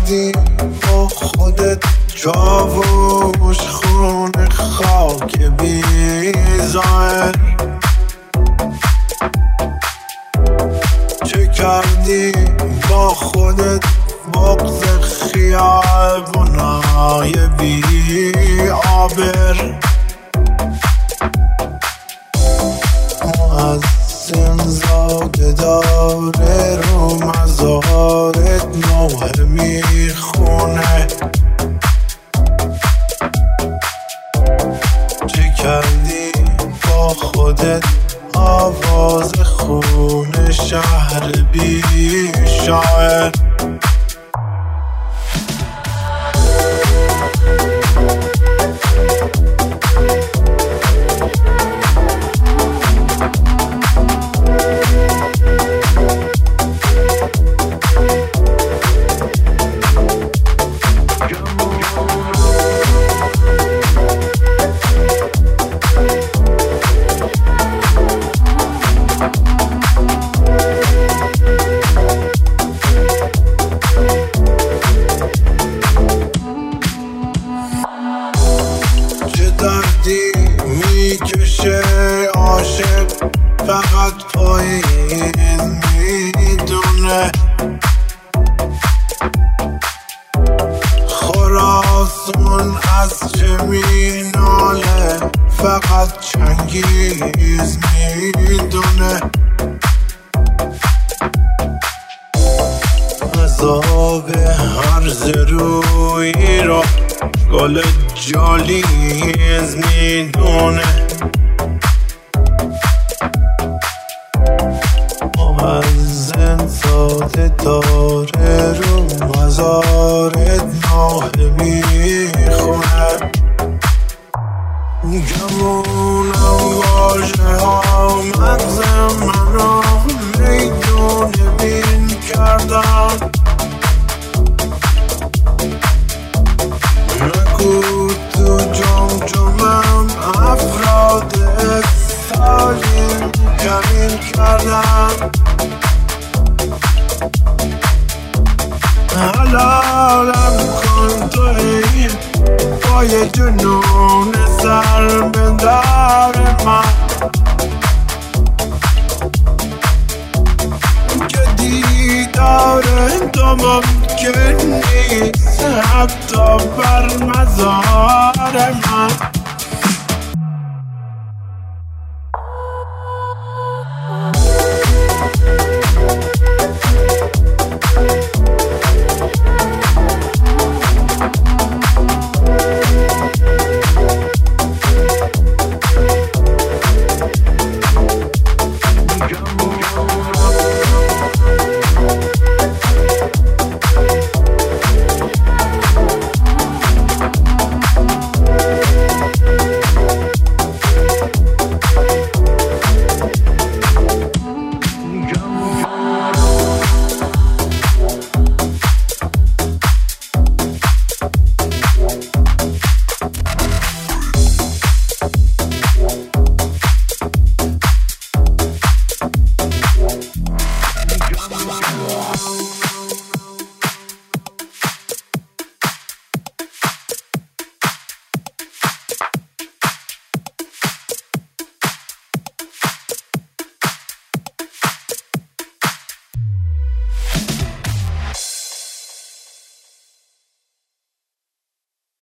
کردی با خودت جاوش خون خاک بی‌ظاهر. چه کردی با خودت بغض خیابونای بی آبر. مؤذن زاده داره رو مزارت نوحه میخونه. چه کردی با خودت آواز خون شهر بی شاعر. دردی میکشه عاشق فقط پاییز میدونه. خراسان از چه میناله فقط چنگیز میدونه. عذاب هرز روی را گل جالیز میدونه. مؤذن ساده داره رو مزارت نوحه میخونه. گمونم واژه ها مغز منو میدونه بین کردم. نگو تو جمجمم افراد سالیم کمین کردم. حلالم کن توی با یه جنون سر بندر من که دیدار تو ممکن نیست حتی بر مزار من.